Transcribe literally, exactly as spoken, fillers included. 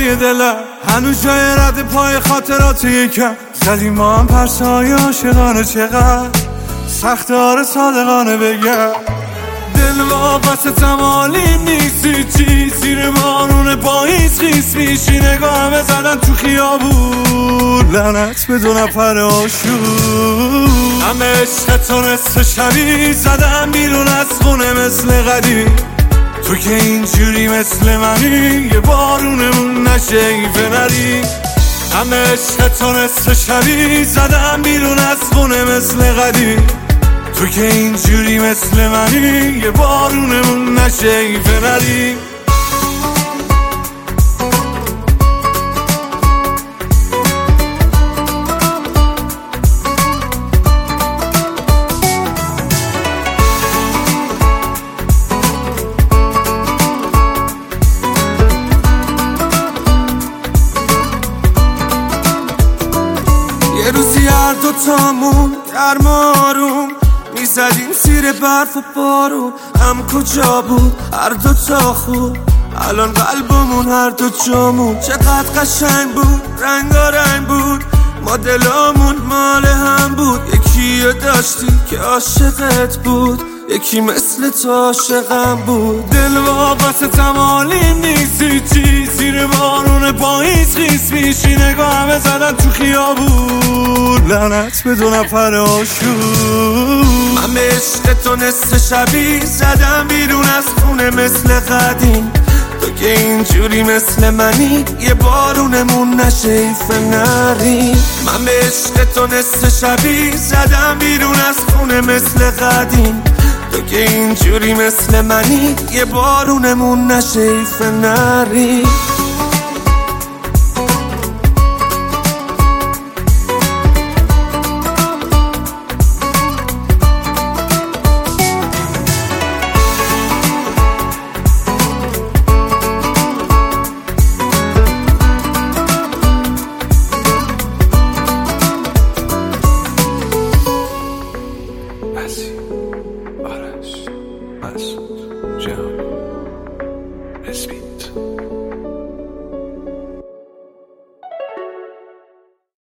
های دلم هنوز جای رد پای خاطرات یکم زدیم ما هم پرسای عاشقانه چقدر سخت آره صادقانه بگم دل واپس زمالی نیستی چی زیر بارون پاییز خیس میشی نگاهم زدن تو خیابون لعنت به دو نفر آشون همه عشق تو نصف شبی زدم بیرون از خونه مثل قدیم تو که اینجوری مثل منی یه بارونمون نشه ایفه نری همه عشق تو نصف شبی زدم بیرون از خونه مثل قدیم تو که اینجوری مثل منی یه بارونمون نشه ایفه نری یه روزی هر دوتامون گرم آروم میزدیم زیر برف و بارون هم کجا بود هر دوتا خوب الان قلبمون هر دو جامون چقدر قشنگ بود رنگارنگ بود ما دلامون مال هم بود یکی رو داشتی که عاشقت بود یکی مثل تو عاشقم بود دل واپس تمالیم نیستی چی زیر بارون پاییز خیس میشی نگاهم زدن تو خیابون لعنت به دو نفر آشون من به عشق تو نصف شبی زدم بیرون از خونه مثل قدیم تو که اینجوری مثل منی یه بارونمون نشه ایفه نری من به عشق تو نصف شبی زدم بیرون از خونه مثل قدیم تو که اینجوری مثل منی یه بارونمون نشه ایفه نری